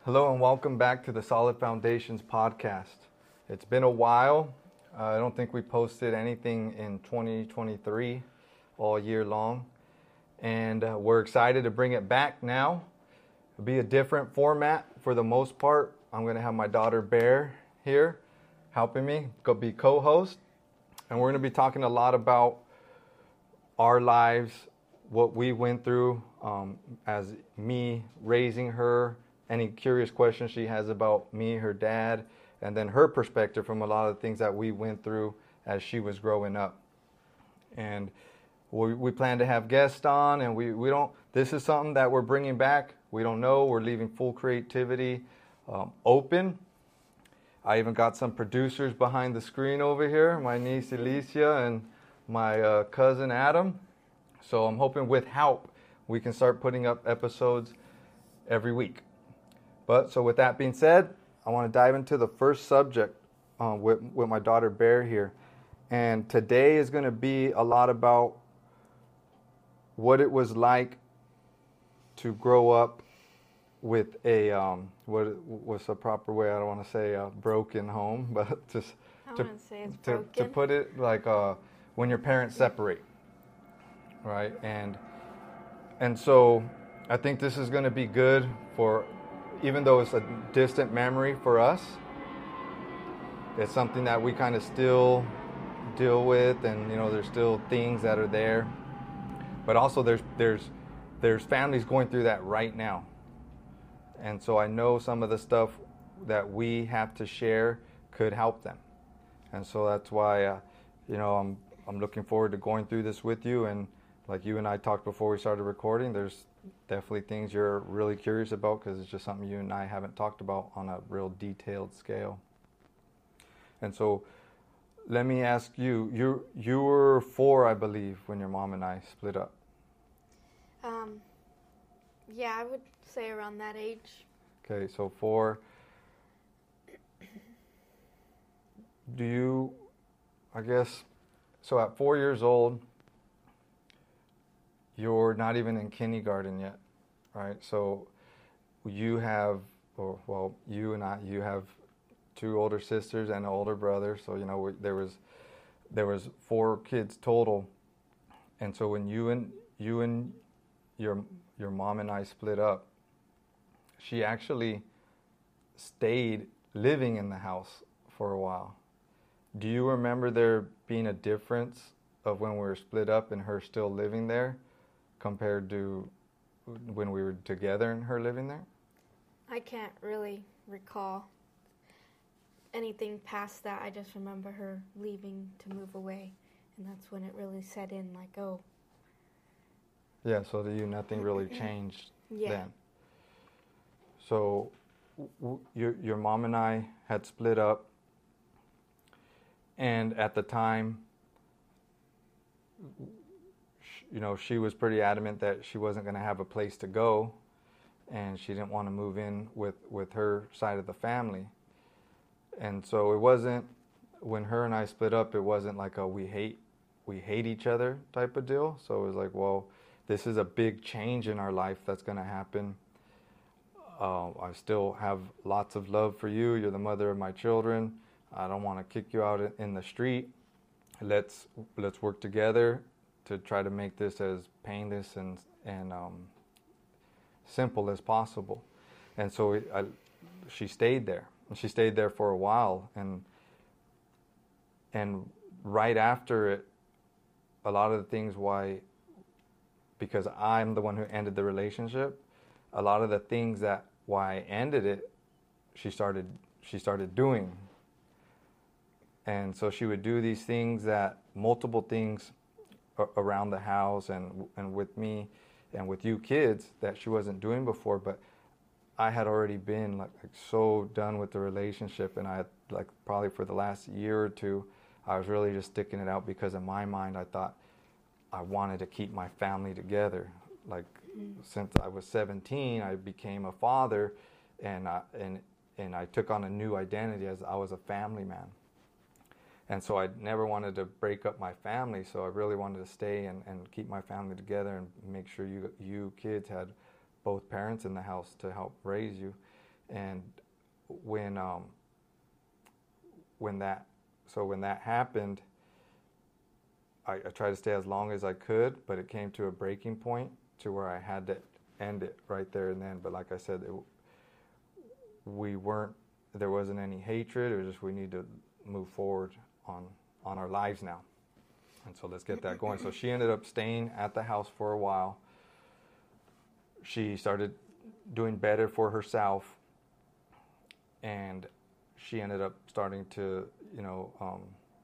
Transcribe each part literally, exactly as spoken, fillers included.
Hello and welcome back to the Solid Foundations podcast. It's been a while. Uh, I don't think we posted anything in twenty twenty-three all year long. And uh, we're excited to bring it back now. It'll be a different format for the most part. I'm going to have my daughter Bear here helping me go be co-host. And we're going to be talking a lot about our lives, what we went through um, as me raising her, any curious questions she has about me, her dad, and then her perspective from a lot of the things that we went through as she was growing up. And we, we plan to have guests on, and we, we don't, this is something that we're bringing back. We don't know. We're leaving full creativity um, open. I even got some producers behind the screen over here, my niece Alicia and my uh, cousin Adam. So I'm hoping with help we can start putting up episodes every week. But so with that being said, I want to dive into the first subject uh, with, with my daughter Bear here. And today is going to be a lot about what it was like to grow up with a, um, what what's the proper way, I don't want to say a broken home, but just I to, wouldn't say it's to, broken. to put it like uh, when your parents separate, right? And and so I think this is going to be good for, even though it's a distant memory for us, it's something that we kind of still deal with, and you know, there's still things that are there. But also there's there's there's families going through that right now. And so I know some of the stuff that we have to share could help them. And so that's why uh, you know, I'm I'm looking forward to going through this with you. And like you and I talked before we started recording, there's definitely things you're really curious about because it's just something you and I haven't talked about on a real detailed scale. And so let me ask you, you you were four, I believe, when your mom and I split up. Um, yeah, I would say around that age. Okay, so four. Do you, I guess, so at four years old, you're not even in kindergarten yet, right? So you have, or well, you and I, you have two older sisters and an older brother. So you know, we, there was there was four kids total. And so when you and you and your your mom and I split up, she actually stayed living in the house for a while. Do you remember there being a difference of when we were split up and her still living there compared to when we were together and her living there? I can't really recall anything past that. I just remember her leaving to move away, and that's when it really set in, like, oh. Yeah, so to you, nothing really changed Yeah. then. So w- your your mom and I had split up, and at the time, sh- you know, she was pretty adamant that she wasn't going to have a place to go, and she didn't want to move in with, with her side of the family. And so it wasn't, when her and I split up, it wasn't like a we hate we hate each other type of deal. So it was like, well, this is a big change in our life that's going to happen. Uh, I still have lots of love for you. You're the mother of my children. I don't want to kick you out in the street. Let's let's work together to try to make this as painless and and um, simple as possible. And so it, I, she stayed there. She stayed there for a while, and and right after it, a lot of the things why, because I'm the one who ended the relationship, a lot of the things that why I ended it, she started she started doing. And so she would do these things, that multiple things around the house and and with me and with you kids that she wasn't doing before. But I had already been like, like so done with the relationship, and I had, like, probably for the last year or two, I was really just sticking it out because in my mind I thought I wanted to keep my family together. Like mm. since I was seventeen, I became a father, and I, and and I took on a new identity as I was a family man. And so I never wanted to break up my family, so I really wanted to stay and, and keep my family together and make sure you you kids had both parents in the house to help raise you. And when um, when that so when that happened, I, I tried to stay as long as I could, but it came to a breaking point to where I had to end it right there and then. But like I said, it, we weren't, there wasn't any hatred. It was just we need to move forward on on our lives now. And so let's get that going. So she ended up staying at the house for a while. She started doing better for herself, and she ended up starting to, you know, um,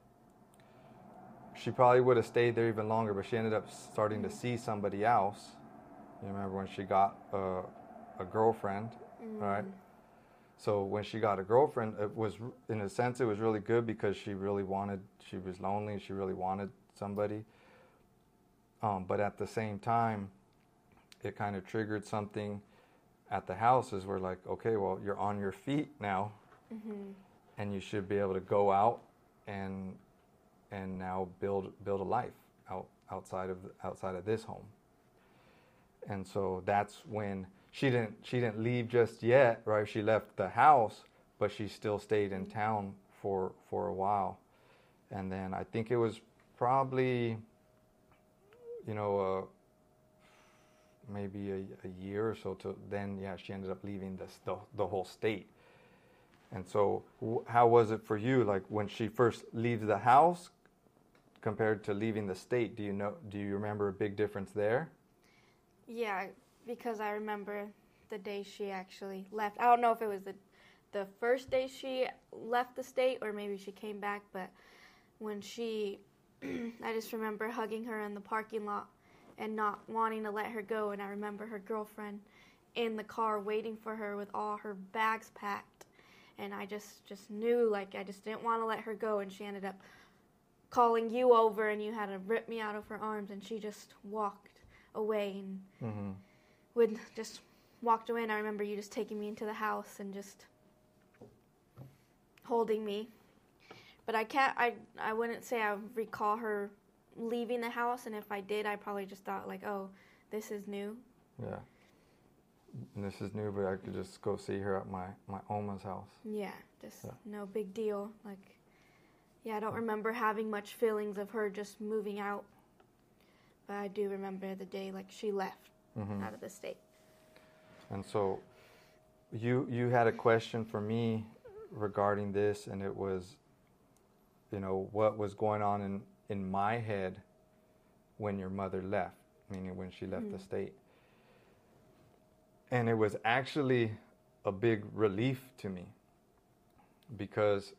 she probably would have stayed there even longer, but she ended up starting to see somebody else. You remember when she got a, a girlfriend, mm. right? So when she got a girlfriend, it was, in a sense, it was really good because she really wanted, she was lonely, she really wanted somebody. Um, but at the same time, it kind of triggered something at the house, is we're like, okay, well, you're on your feet now, mm-hmm. and you should be able to go out and and now build build a life out outside of outside of this home. And so that's when she didn't she didn't leave just yet, right? She left the house, but she still stayed in town for for a while. And then I think it was probably, you know, uh, maybe a, a year or so to then, yeah, she ended up leaving the the, the whole state. And so, w- how was it for you? Like when she first leaves the house, compared to leaving the state, do you know? Do you remember a big difference there? Yeah, because I remember the day she actually left. I don't know if it was the the first day she left the state or maybe she came back, but when she, I just remember hugging her in the parking lot and not wanting to let her go. And I remember her girlfriend in the car waiting for her with all her bags packed. And I just, just knew, like, I just didn't want to let her go. And she ended up calling you over, and you had to rip me out of her arms. And she just walked away and mm-hmm. would just walked away. And I remember you just taking me into the house and just holding me. But I can't, I, I wouldn't say I recall her leaving the house. And if I did, I probably just thought, like, oh, this is new. Yeah. And this is new, but I could just go see her at my, my Oma's house. Yeah, just yeah. no big deal. Like, yeah, I don't remember having much feelings of her just moving out. But I do remember the day, like, she left mm-hmm. out of the state. And so you you had a question for me regarding this, and it was, you know, what was going on in, in my head when your mother left, meaning when she left mm-hmm. the state. And it was actually a big relief to me, because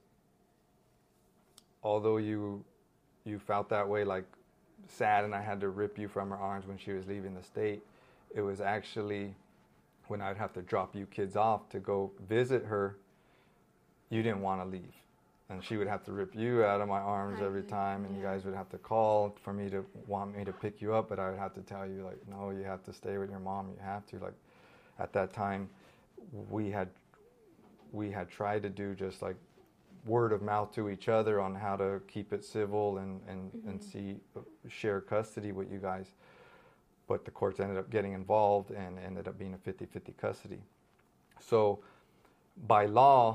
although you you felt that way, like sad, and I had to rip you from her arms when she was leaving the state, it was actually when I'd have to drop you kids off to go visit her, you didn't want to leave. And she would have to rip you out of my arms every time, and yeah. you guys would have to call for me to want me to pick you up, but I would have to tell you, like, no, you have to stay with your mom, you have to, like, at that time, we had we had tried to do just like word of mouth to each other on how to keep it civil and, and, mm-hmm. and see share custody with you guys. But the courts ended up getting involved and ended up being a fifty-fifty custody. So by law,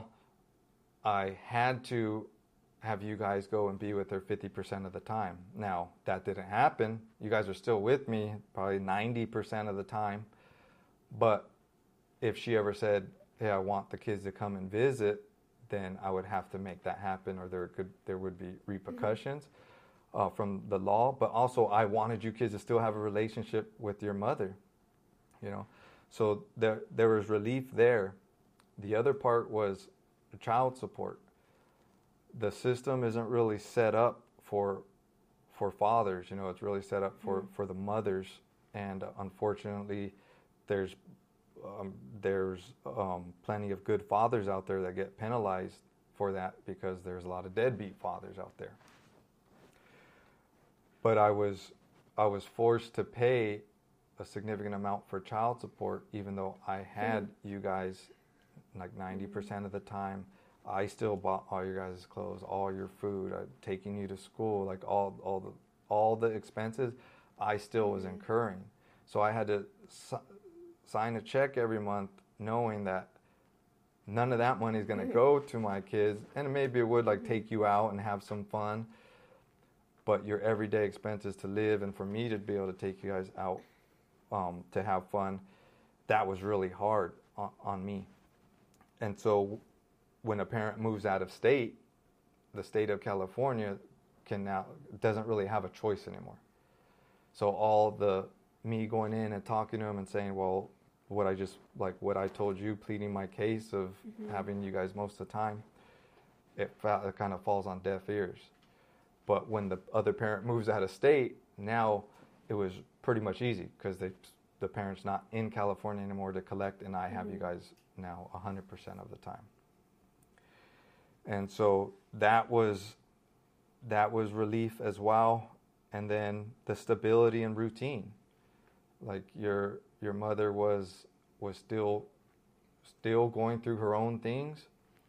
I had to have you guys go and be with her fifty percent of the time. Now, that didn't happen. You guys are still with me probably ninety percent of the time. But if she ever said, hey, I want the kids to come and visit, then I would have to make that happen, or there could there would be repercussions mm-hmm. uh, from the law. But also, I wanted you kids to still have a relationship with your mother, you know. So there there was relief there. The other part was the child support. The system isn't really set up for for fathers, you know. It's really set up for, mm-hmm. for the mothers, and uh, unfortunately, there's um, there's um, plenty of good fathers out there that get penalized for that, because there's a lot of deadbeat fathers out there. But I was I was forced to pay a significant amount for child support, even though I had mm-hmm. you guys like ninety percent of the time. I still bought all your guys' clothes, all your food, uh, taking you to school, like all all the all the expenses I still was incurring. So I had to si- sign a check every month knowing that none of that money is going to go to my kids. And maybe it would like take you out and have some fun, but your everyday expenses to live and for me to be able to take you guys out um, to have fun, that was really hard on, on me. And so when a parent moves out of state, the state of California can now doesn't really have a choice anymore. So all the me going in and talking to him and saying, well, what I just like what I told you, pleading my case of mm-hmm. having you guys most of the time, it, it kind of falls on deaf ears. But when the other parent moves out of state, now it was pretty much easy because they the parent's not in California anymore to collect, and I have mm-hmm. you guys now one hundred percent of the time. And so that was that was relief as well. And then the stability and routine. Like your your mother was was still still going through her own things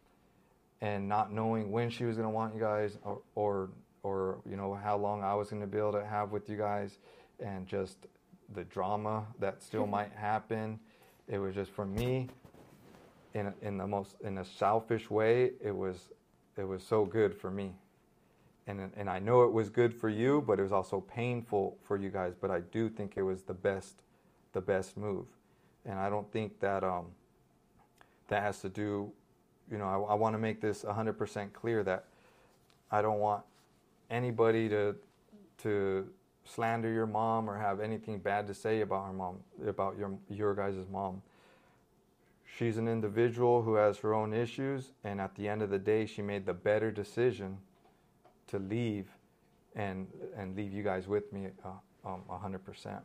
and not knowing when she was going to want you guys or, or or you know how long I was going to be able to have with you guys, and just the drama that still might happen. It was just, for me, in a, in the most in a selfish way, it was it was so good for me. And and I know it was good for you, but it was also painful for you guys. But I do think it was the best, the best move. And I don't think that um, that has to do, you know, I, I want to make this one hundred percent clear that I don't want anybody to to slander your mom or have anything bad to say about her mom, about your your guys' mom. She's an individual who has her own issues, and at the end of the day, she made the better decision to leave and and leave you guys with me uh, um, one hundred percent.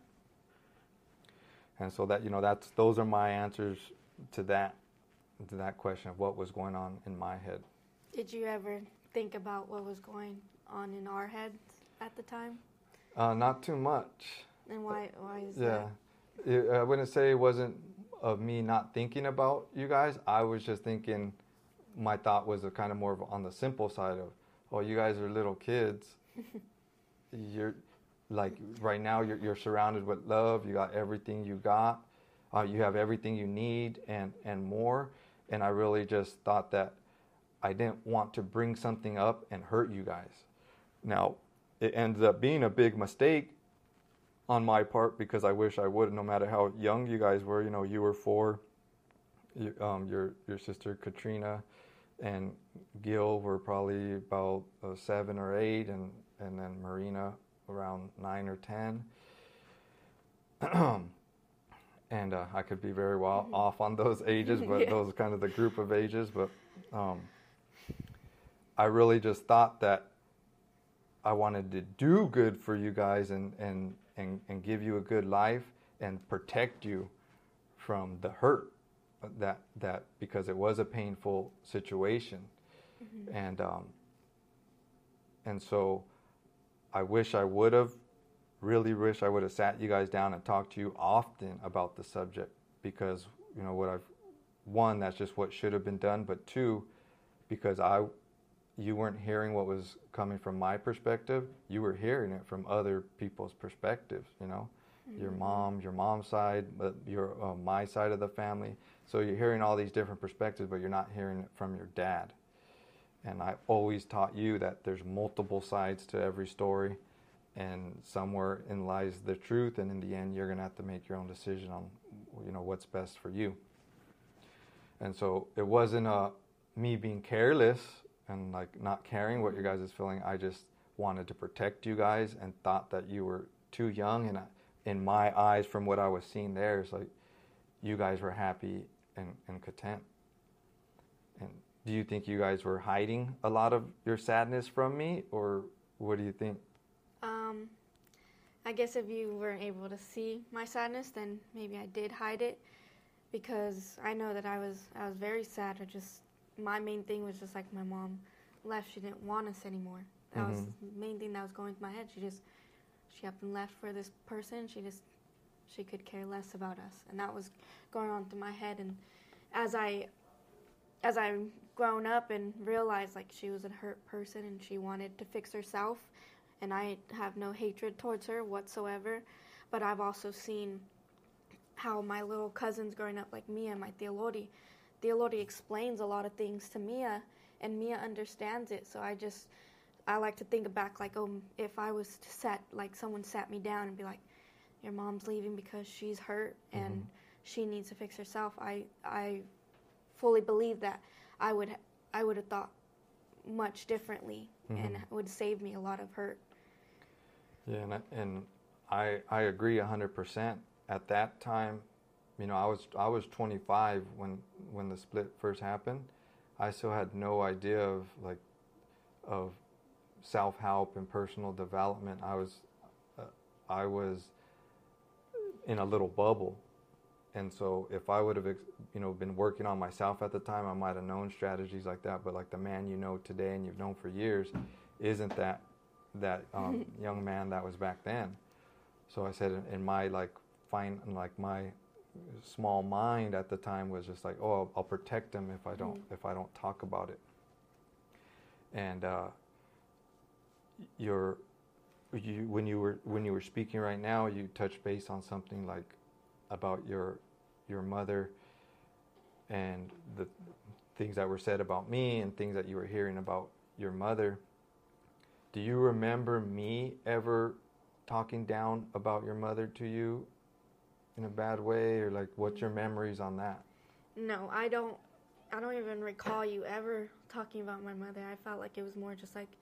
And so that, you know, that's those are my answers to that to that question of what was going on in my head. Did you ever think about what was going on in our heads at the time? Uh, not too much. And why why is yeah. that? It, I wouldn't say it wasn't of me not thinking about you guys. I was just thinking, my thought was a kind of more of on the simple side of, oh, you guys are little kids. You're like right now you're you're surrounded with love. You got everything you got. Uh, you have everything you need and and more. And I really just thought that I didn't want to bring something up and hurt you guys. Now, it ended up being a big mistake on my part, because I wish I would, no matter how young you guys were. You know, you were four. You, um, your your sister Katrina and Gil were probably about uh, seven or eight, and, and then Marina around nine or ten. And uh, I could be very well mm-hmm. off on those ages, but yeah. those are kind of the group of ages. But um, I really just thought that I wanted to do good for you guys and, and, and, and give you a good life and protect you from the hurt. That that because it was a painful situation, mm-hmm. and um, and so I wish I would have, really wish I would have sat you guys down and talked to you often about the subject, because you know what I've one, that's just what should have been done, but two, because I you weren't hearing what was coming from my perspective, you were hearing it from other people's perspectives, you know. Mm-hmm. Your mom, your mom's side, but your uh, my side of the family. So you're hearing all these different perspectives, but you're not hearing it from your dad. And I always taught you that there's multiple sides to every story, and somewhere in lies the truth. And in the end, you're gonna have to make your own decision on, you know, what's best for you. And so it wasn't uh, me being careless and like not caring what your guys is feeling. I just wanted to protect you guys and thought that you were too young. And I, in my eyes, from what I was seeing there, it's like you guys were happy and, and content. And do you think you guys were hiding a lot of your sadness from me, or what do you think? Um, I guess if you weren't able to see my sadness, then maybe I did hide it, because I know that I was I was very sad. I just my main thing was just like my mom left. She didn't want us anymore. That mm-hmm. was the main thing that was going through my head. She just she up and left for this person. She just she could care less about us, and that was going on through my head. And as I as I grown up and realized like she was a hurt person and she wanted to fix herself, and I have no hatred towards her whatsoever, but I've also seen how my little cousins growing up, like Mia and my tia Lori, the Lord explains a lot of things to Mia, and Mia understands it. So I just, I like to think back like, oh, if I was to set, like someone sat me down and be like, your mom's leaving because she's hurt and mm-hmm. she needs to fix herself. I I fully believe that I would I would have thought much differently, mm-hmm. and it would save me a lot of hurt. Yeah, and I, and I I agree one hundred percent. At that time, you know, I was I was twenty-five when when the split first happened. I still had no idea of like of self-help and personal development. I was uh, I was in a little bubble, and so if I would have you know been working on myself at the time, I might have known strategies like that. But like the man you know today and you've known for years isn't that that um, young man that was back then. So I said in, in my like fine like my small mind at the time was just like, oh, I'll, I'll protect him if I don't mm. if I don't talk about it. And uh, you're You, when you were when you were speaking right now, you touched base on something like about your your mother and the things that were said about me and things that you were hearing about your mother. Do you remember me ever talking down about your mother to you in a bad way, or like what's your memories on that? No, I don't. I don't even recall you ever talking about my mother. I felt like it was more just like,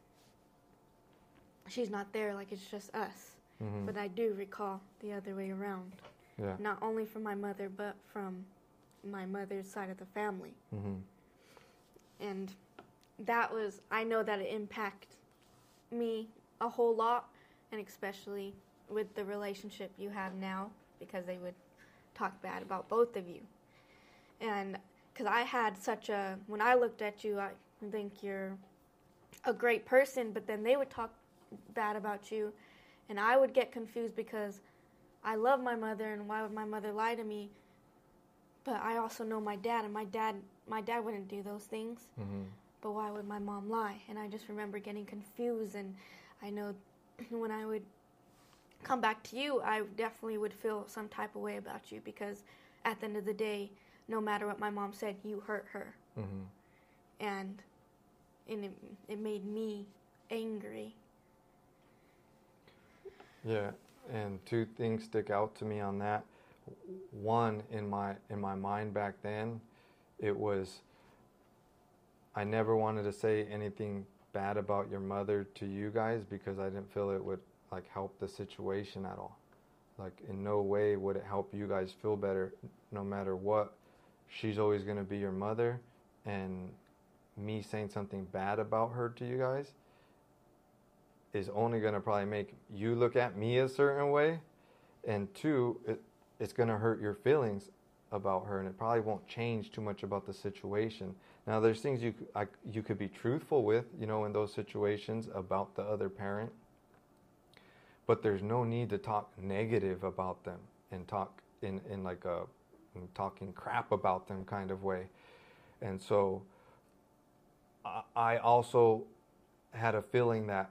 she's not there, like it's just us. Mm-hmm. But I do recall the other way around. Yeah. Not only from my mother, but from my mother's side of the family. Mm-hmm. And that was, I know that it impacted me a whole lot, and especially with the relationship you have now, because they would talk bad about both of you. And because I had such a, when I looked at you, I think you're a great person, but then they would talk bad about you, and I would get confused because I love my mother, and why would my mother lie to me? But I also know my dad, and my dad my dad wouldn't do those things. Mm-hmm. But why would my mom lie? And I just remember getting confused, and I know when I would come back to you, I definitely would feel some type of way about you, because at the end of the day, no matter what my mom said, you hurt her. Mm-hmm. And, and it, it made me angry. Yeah, and two things stick out to me on that. One, in my in my mind back then, it was, I never wanted to say anything bad about your mother to you guys, because I didn't feel it would like help the situation at all. Like in no way would it help you guys feel better, no matter what. She's always going to be your mother, and me saying something bad about her to you guys is only going to probably make you look at me a certain way, and two, it, it's going to hurt your feelings about her, and it probably won't change too much about the situation. Now, there's things you I, you could be truthful with, you know, in those situations about the other parent, but there's no need to talk negative about them and talk in, in like a in talking crap about them kind of way. And so I, I also had a feeling that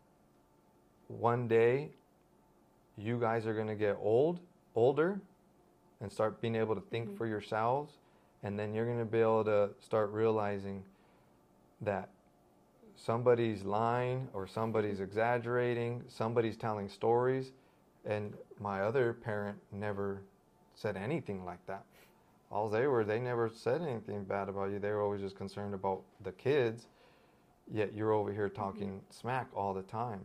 one day you guys are going to get old, older, and start being able to think mm-hmm. for yourselves, and then you're going to be able to start realizing that somebody's lying or somebody's exaggerating, somebody's telling stories, and my other parent never said anything like that. All they were, they never said anything bad about you. They were always just concerned about the kids, yet you're over here talking mm-hmm. smack all the time.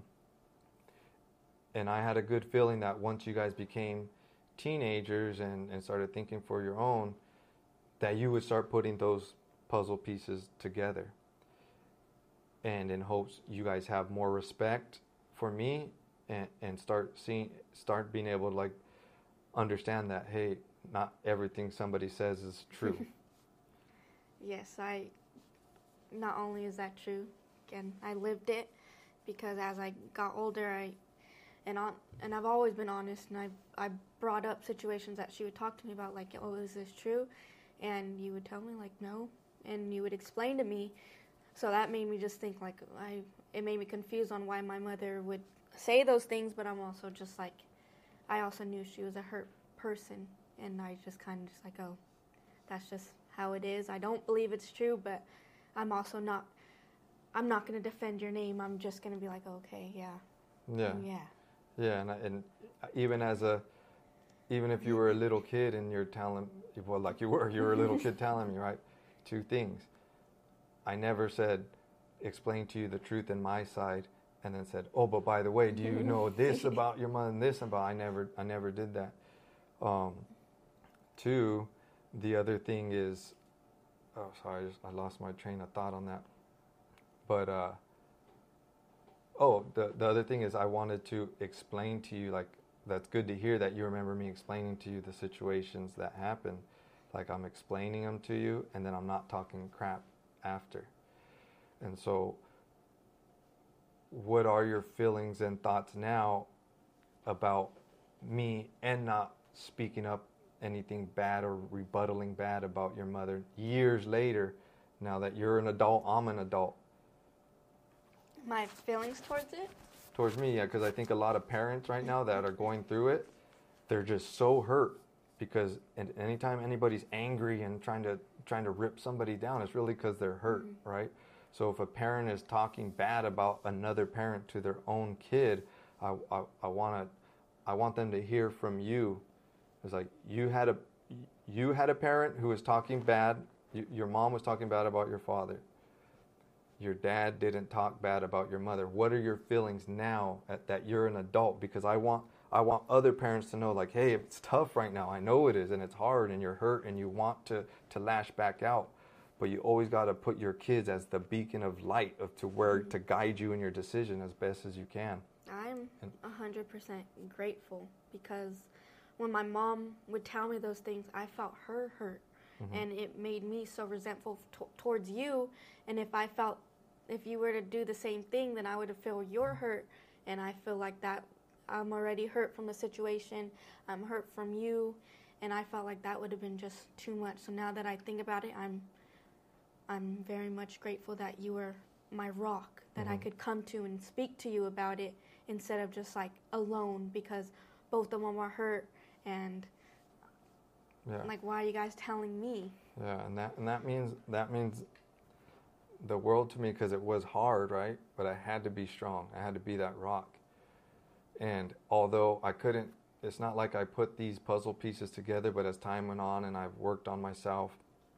And I had a good feeling that once you guys became teenagers and, and started thinking for your own, that you would start putting those puzzle pieces together. And in hopes you guys have more respect for me, and, and start seeing, start being able to like understand that, hey, not everything somebody says is true. Yes, I, not only is that true, again, I lived it, because as I got older, I, and on, and I've always been honest, and I I brought up situations that she would talk to me about, like, oh, is this true? And you would tell me, like, no, and you would explain to me. So that made me just think, like, I, it made me confused on why my mother would say those things, but I'm also just like, I also knew she was a hurt person, and I just kind of just like, oh, that's just how it is. I don't believe it's true, but I'm also not, I'm not going to defend your name. I'm just going to be like, okay, yeah. Yeah. Yeah. Yeah, and, I- and even as a, even if you were a little kid and you're telling, well, like you were, you were a little kid telling me, right? Two things. I never said, explain to you the truth in my side, and then said, oh, but by the way, do you know this about your mother and this about? I never, I never did that. Um, two, the other thing is, oh, sorry, I, just, I lost my train of thought on that. But uh, oh, the the other thing is, I wanted to explain to you, like, that's good to hear that you remember me explaining to you the situations that happened. Like, I'm explaining them to you, and then I'm not talking crap after. And so, what are your feelings and thoughts now about me and not speaking up anything bad or rebuttaling bad about your mother years later, now that you're an adult, I'm an adult? My feelings towards it? Towards me, yeah, because I think a lot of parents right now that are going through it, they're just so hurt because and anytime anybody's angry and trying to trying to rip somebody down, it's really because they're hurt, mm-hmm. right? So if a parent is talking bad about another parent to their own kid, I, I, I want to, I want them to hear from you. It's like you had a, you had a parent who was talking bad. You, your mom was talking bad about your father. Your dad didn't talk bad about your mother. What are your feelings now at, that you're an adult? Because I want, I want other parents to know, like, hey, it's tough right now. I know it is, and it's hard, and you're hurt, and you want to, to lash back out. But you always got to put your kids as the beacon of light of to where mm-hmm. to guide you in your decision as best as you can. I'm one hundred percent grateful because when my mom would tell me those things, I felt her hurt. Mm-hmm. And it made me so resentful t- towards you. And if I felt, if you were to do the same thing, then I would feel your hurt. And I feel like that I'm already hurt from the situation. I'm hurt from you. And I felt like that would have been just too much. So now that I think about it, I'm I'm very much grateful that you were my rock, that mm-hmm. I could come to and speak to you about it instead of just like alone, because both of them were hurt and yeah. like, why are you guys telling me? Yeah, and that and that means that means the world to me, because it was hard, right? But I had to be strong. I had to be that rock. And although I couldn't, it's not like I put these puzzle pieces together, but as time went on and I've worked on myself,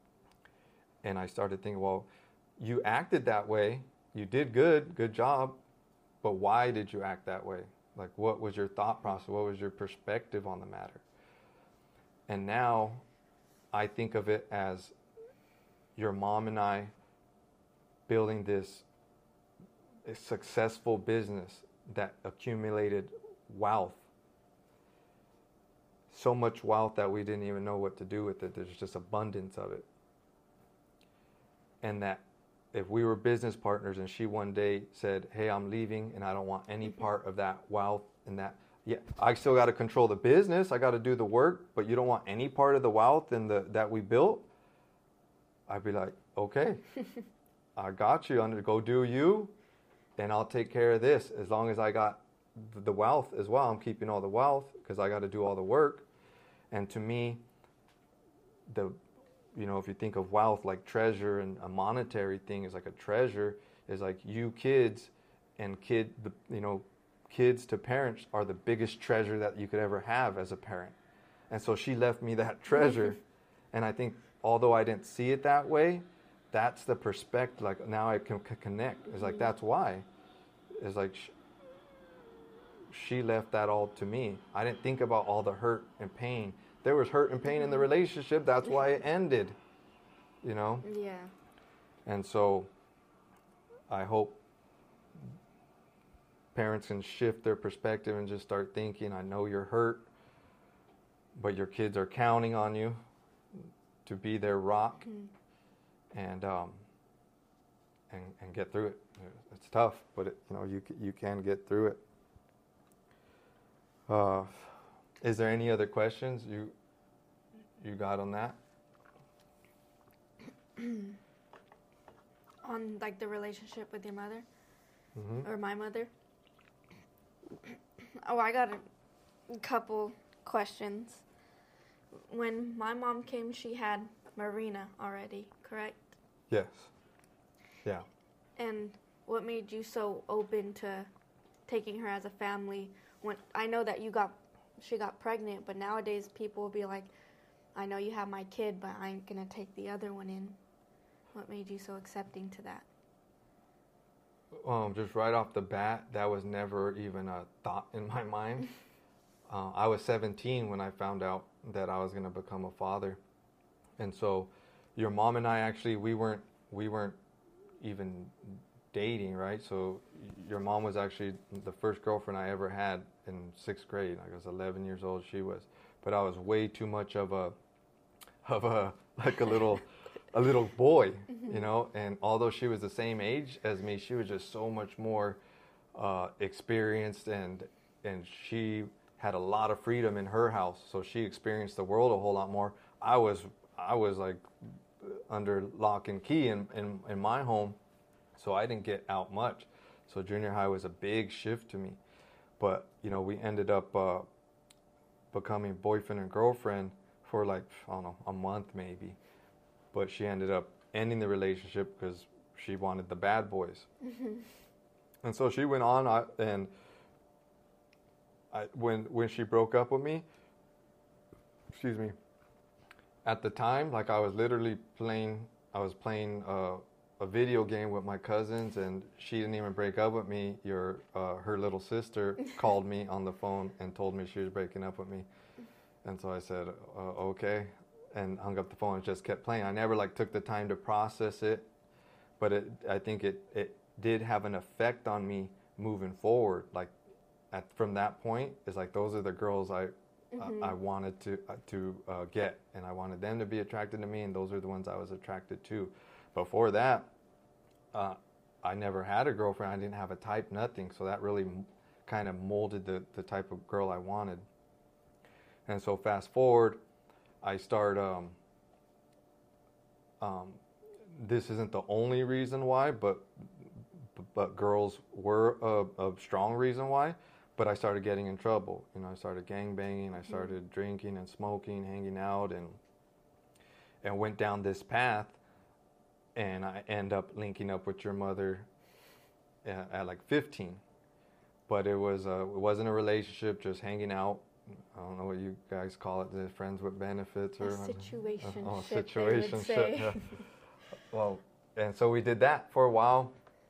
and I started thinking, well, you acted that way. You did good, good job. But why did you act that way? Like, what was your thought process? What was your perspective on the matter? And now I think of it as your mom and I building this successful business that accumulated wealth. So much wealth that we didn't even know what to do with it. There's just abundance of it. And that if we were business partners and she one day said, hey, I'm leaving and I don't want any part of that wealth and that, yeah, I still got to control the business. I got to do the work, but you don't want any part of the wealth and the that we built. I'd be like, okay, I got you. I'm going to go do you and I'll take care of this. As long as I got the wealth as well, I'm keeping all the wealth because I got to do all the work. And to me, the you know, if you think of wealth like treasure, and a monetary thing is like a treasure, is like you kids and kid, the, you know, kids to parents are the biggest treasure that you could ever have as a parent. And so she left me that treasure. And I think although I didn't see it that way, that's the perspective. Like now I can c- connect. It's like, that's why. It's like sh- she left that all to me. I didn't think about all the hurt and pain. There was hurt and pain in the relationship. That's why it ended, you know? Yeah. And so I hope parents can shift their perspective and just start thinking, I know you're hurt, but your kids are counting on you to be their rock mm-hmm. and um, and and get through it. It's tough, but it, you know, you you can get through it. Uh, Is there any other questions you you got on that? On like the relationship with your mother mm-hmm. or my mother? Oh, I got a couple questions. When my mom came, she had Marina already, correct? Yes. Yeah. And what made you so open to taking her as a family? When I know that you got, she got pregnant, but nowadays people will be like, I know you have my kid, but I ain't gonna take the other one in. What made you so accepting to that? Um, just right off the bat, that was never even a thought in my mind. Uh, I was seventeen when I found out that I was going to become a father, and so your mom and I actually we weren't we weren't even dating, right? So your mom was actually the first girlfriend I ever had in sixth grade. I was eleven years old. She was, but I was way too much of a of a like a little. a little boy, mm-hmm. you know, and although she was the same age as me, she was just so much more uh, experienced, and and she had a lot of freedom in her house, so she experienced the world a whole lot more. I was I was like under lock and key in, in, in my home, so I didn't get out much. So junior high was a big shift to me, but you know, we ended up uh, becoming boyfriend and girlfriend for like, I don't know, a month maybe. But she ended up ending the relationship because she wanted the bad boys. Mm-hmm. And so she went on, I, and I, when when she broke up with me, excuse me, at the time, like I was literally playing, I was playing uh, a video game with my cousins, and she didn't even break up with me. Your uh, her little sister called me on the phone and told me she was breaking up with me. And so I said, uh, okay. And hung up the phone and just kept playing. I never like took the time to process it, but it, I think it, it did have an effect on me moving forward. Like at, from that point, it's like those are the girls I mm-hmm. uh, I wanted to uh, to uh, get, and I wanted them to be attracted to me, and those are the ones I was attracted to. Before that, uh, I never had a girlfriend. I didn't have a type, nothing. So that really m- kind of molded the, the type of girl I wanted. And so fast forward, I start, um, um, this isn't the only reason why, but but girls were a, a strong reason why, but I started getting in trouble. You know, I started gangbanging, I started mm-hmm. drinking and smoking, hanging out, and and went down this path, and I end up linking up with your mother at, at like fifteen. But it was uh, it wasn't a relationship, just hanging out. I don't know what you guys call it, the friends with benefits or a situation. Oh, situation ship. Yeah. Well, and so we did that for a while,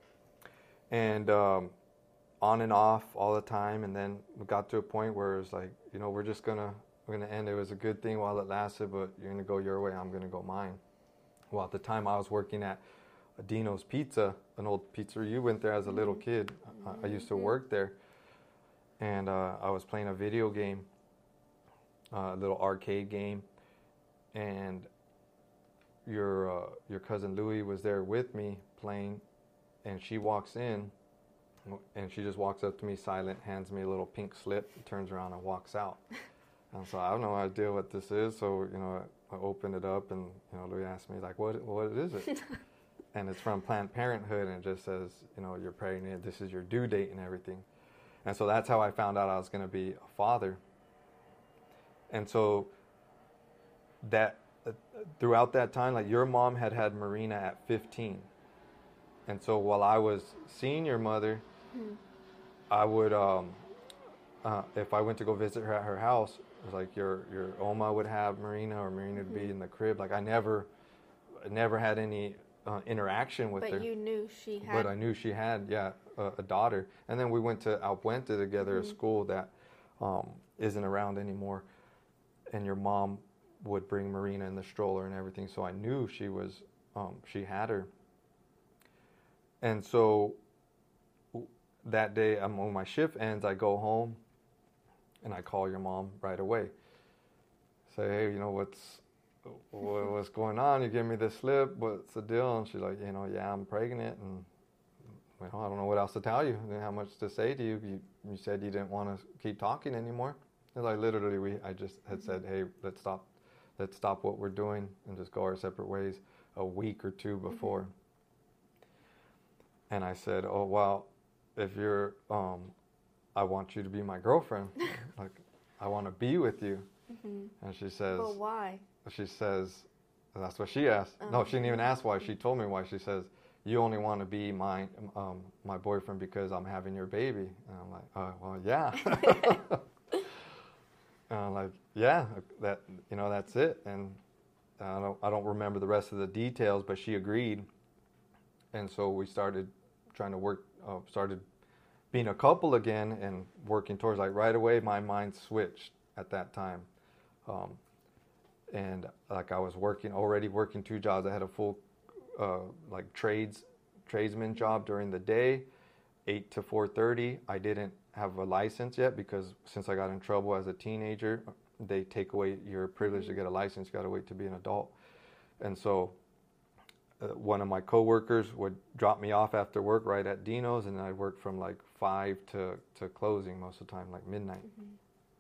and um, on and off all the time, and then we got to a point where it was like, you know, we're just gonna we're gonna end. It was a good thing while it lasted, but you're gonna go your way, I'm gonna go mine. Well, at the time I was working at Dino's Pizza, an old pizzeria. You went there as a little kid. Mm-hmm. I, I used to work there. And uh, I was playing a video game, uh, a little arcade game, and your uh, your cousin Louie was there with me playing, and she walks in, and she just walks up to me silent, hands me a little pink slip, turns around and walks out. And so I have no idea what this is, so you know I, I opened it up, and you know Louie asked me like, what what is it? And it's from Planned Parenthood, and it just says, you know, you're pregnant, this is your due date and everything. And so that's how I found out I was going to be a father. And so that uh, throughout that time, like your mom had had Marina at fifteen. And so while I was seeing your mother, mm-hmm. I would, um, uh, if I went to go visit her at her house, it was like your your Oma would have Marina, or Marina would mm-hmm. be in the crib. Like I never, never had any uh, interaction with but her. But you knew she had. But I knew she had, yeah. A, a daughter. And then we went to Alpuente together, mm-hmm. a school that um, isn't around anymore, and your mom would bring Marina in the stroller and everything, so I knew she was um, she had her. And so that day, um, when my shift ends, I go home and I call your mom right away, say, hey, you know, what's what's going on? You give me this slip, what's the deal? And she's like, you know, yeah, I'm pregnant, and well, I don't know what else to tell you. I didn't have much to say to you. You, you said you didn't want to keep talking anymore. And like literally, we I just had said, hey, let's stop, let's stop what we're doing and just go our separate ways a week or two before. Mm-hmm. And I said, oh well, if you're, um, I want you to be my girlfriend. Like, I want to be with you. Mm-hmm. And she says, but why? She says, And that's what she asked. Oh. No, she didn't even ask why. She told me why. She says, you only want to be my um, my boyfriend because I'm having your baby. And I'm like, oh, well, yeah. And I'm like, yeah, that you know, that's it. And I don't I don't remember the rest of the details, but she agreed. And so we started trying to work, uh, started being a couple again and working towards, like right away, my mind switched at that time. Um, and like I was working, already working two jobs. I had a full, uh, like trades, tradesman job during the day, eight to four thirty. I didn't have a license yet because since I got in trouble as a teenager, they take away your privilege to get a license. You got to wait to be an adult. And so uh, one of my coworkers would drop me off after work right at Dino's, and I worked from like five to, to closing most of the time, like midnight. Mm-hmm.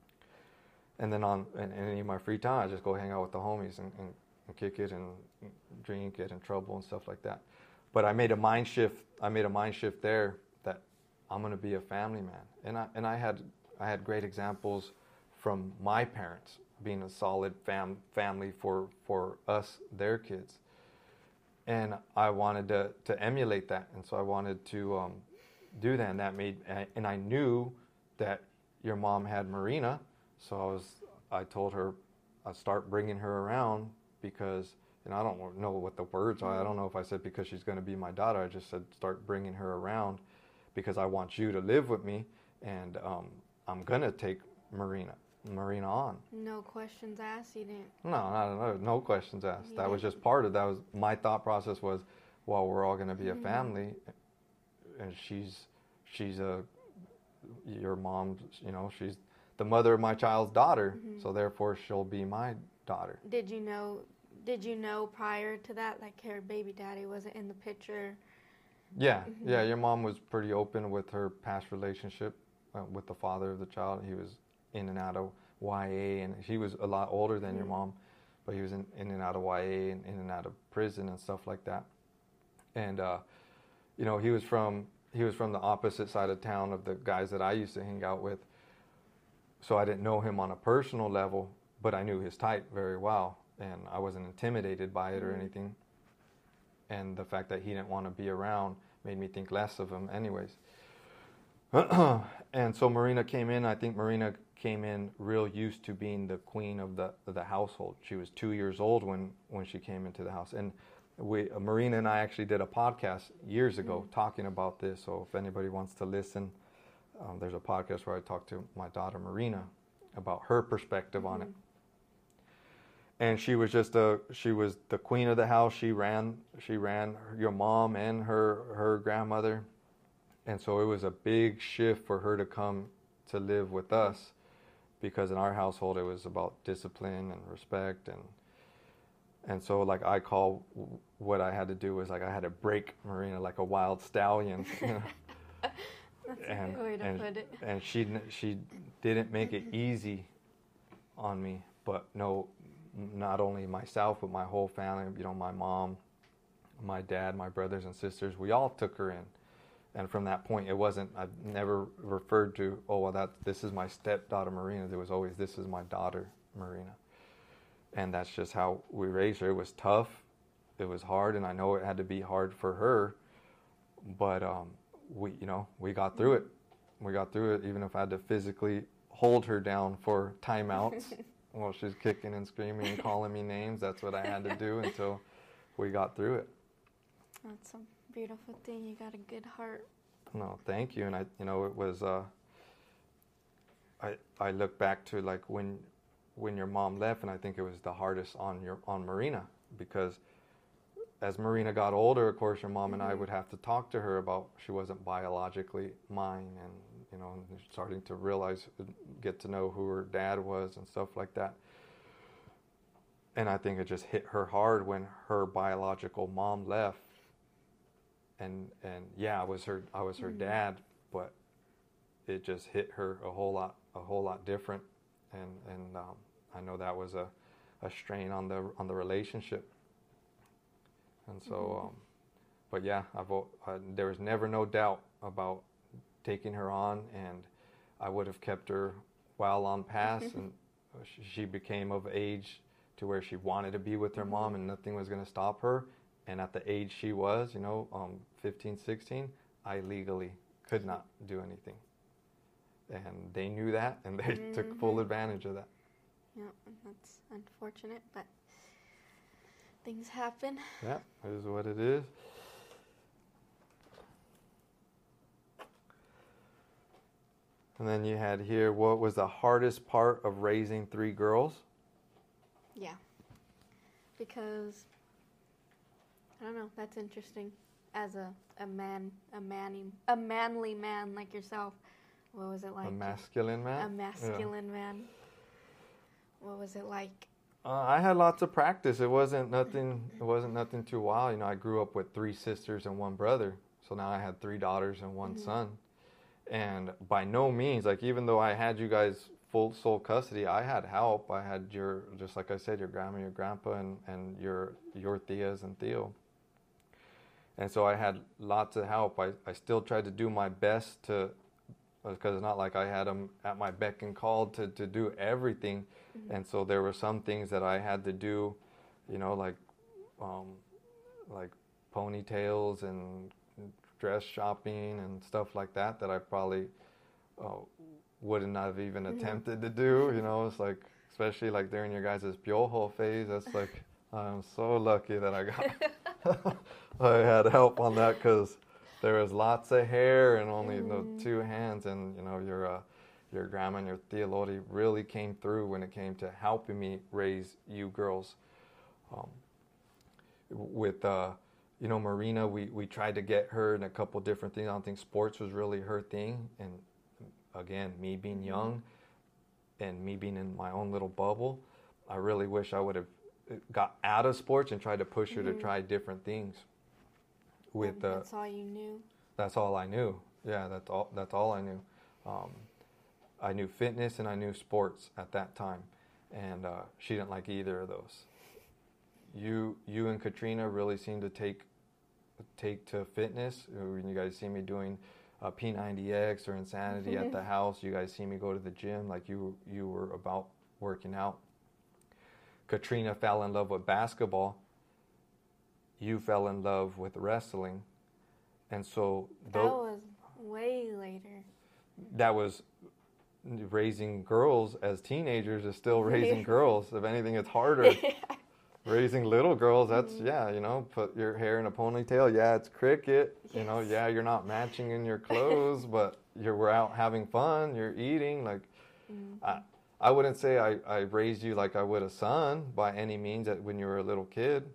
And then on in, in any of my free time, I just go hang out with the homies and, and, and kick it and drink, get in trouble and stuff like that. But I made a mind shift. I made a mind shift there that I'm going to be a family man. And I and I had I had great examples from my parents being a solid fam, family for for us, their kids. And I wanted to, to emulate that, and so I wanted to um, do that. And that made and I knew that your mom had Marina. So I was, I told her I'd start bringing her around because, you know, I don't know what the words are. I don't know if I said because she's going to be my daughter. I just said start bringing her around because I want you to live with me, and um, I'm going to take Marina, Marina on. No questions asked, you didn't? No, no, no, no questions asked. You that was didn't. just part of that. Was my thought process was, well, we're all going to be a family, and she's, she's a, your mom, you know, she's the mother of my child's daughter, mm-hmm. so therefore she'll be my daughter. Did you know? Did you know prior to that, like her baby daddy wasn't in the picture? Yeah, mm-hmm. yeah. Your mom was pretty open with her past relationship uh, with the father of the child. He was in and out of Y A, and he was a lot older than mm-hmm. your mom, but he was in, in and out of Y A and in and out of prison and stuff like that. And uh, you know, he was from he was from the opposite side of town of the guys that I used to hang out with. So I didn't know him on a personal level, but I knew his type very well, and I wasn't intimidated by it mm-hmm. or anything. And the fact that he didn't want to be around made me think less of him anyways. And so Marina came in. I think Marina came in real used to being the queen of the of the household. She was two years old when, when she came into the house. And we, uh, Marina and I actually did a podcast years ago mm-hmm. talking about this. So if anybody wants to listen, Um, there's a podcast where I talked to my daughter Marina about her perspective mm-hmm. on it, and she was just a she was the queen of the house. She ran she ran your mom and her her grandmother, and so it was a big shift for her to come to live with us, because in our household it was about discipline and respect, and and so like I call what I had to do was like I had to break Marina like a wild stallion. You know? That's and, a good way to and, put it. And she she didn't make it easy on me, but no, not only myself, but my whole family. You know, my mom, my dad, my brothers and sisters. We all took her in, and from that point, it wasn't. I never referred to, oh well, that this is my stepdaughter Marina. It was always, this is my daughter Marina, and that's just how we raised her. It was tough, it was hard, and I know it had to be hard for her, but um. we, you know, we got through it. We got through it, even if I had to physically hold her down for timeouts while she's kicking and screaming and calling me names. That's what I had to do until we got through it. That's a beautiful thing. You got a good heart. No, thank you. And I, you know, it was. Uh, I I look back to like when when your mom left, and I think it was the hardest on your on Marina, because as Marina got older, of course, your mom mm-hmm. and I would have to talk to her about she wasn't biologically mine, and you know, starting to realize, get to know who her dad was and stuff like that. And I think it just hit her hard when her biological mom left. And and yeah, I was her I was her mm-hmm. dad, but it just hit her a whole lot a whole lot different, and and um, I know that was a, a strain on the on the relationship. And so, mm-hmm. um, but yeah, I've, uh, there was never no doubt about taking her on, and I would have kept her well on pass, and she became of age to where she wanted to be with her Mm-hmm. mom and nothing was going to stop her. And at the age she was, you know, um, fifteen, sixteen, I legally could not do anything. And they knew that, and they Mm-hmm. took full advantage of that. Yeah, that's unfortunate, but things happen. Yeah, it is what it is. And then you had here, what was the hardest part of raising three girls? Yeah. Because I don't know, that's interesting. As a, a man, a manny, a manly man like yourself, what was it like? A masculine man? A masculine man. What was it like? Uh, I had lots of practice. It wasn't nothing. It wasn't nothing too wild. You know, I grew up with three sisters and one brother, so now I had three daughters and one Mm-hmm. son. And by no means, like even though I had you guys full sole custody, I had help. I had your, just like I said, your grandma, your grandpa, and and your your tias and Theo. And so I had lots of help. I, I still tried to do my best to, because it's not like I had them at my beck and call to, to do everything. Mm-hmm. And so there were some things that I had to do, you know, like um, like ponytails and dress shopping and stuff like that that I probably uh, wouldn't have even Mm-hmm. attempted to do. You know, it's like, especially like during your guys' piojo phase, that's like, I'm so lucky that I got, I had help on that, because there was lots of hair and only Mm. the two hands, and you know, your uh, your grandma and your tia Lodi really came through when it came to helping me raise you girls. Um, with uh, you know, Marina, we, we tried to get her in a couple different things. I don't think sports was really her thing, and again, me being young and me being in my own little bubble, I really wish I would have got out of sports and tried to push her to Mhm. try different things. With And uh, that's all you knew. that's all I knew. Yeah, that's all. That's all I knew. Um, I knew fitness and I knew sports at that time, and uh, she didn't like either of those. You, you and Katrina really seemed to take take to fitness. When you guys see me doing uh, P ninety X or Insanity at the house, you guys see me go to the gym. Like you, you were about working out. Katrina fell in love with basketball. You fell in love with wrestling, and so That tho- was way later. that was raising girls as teenagers is still raising girls. If anything, it's harder. Raising little girls, that's, yeah, you know, put your hair in a ponytail. Yeah, it's cricket. You know, Yes. yeah, you're not matching in your clothes, but you're we're out having fun. You're eating. Like, Mhm. I, I wouldn't say I, I raised you like I would a son by any means at, when you were a little kid,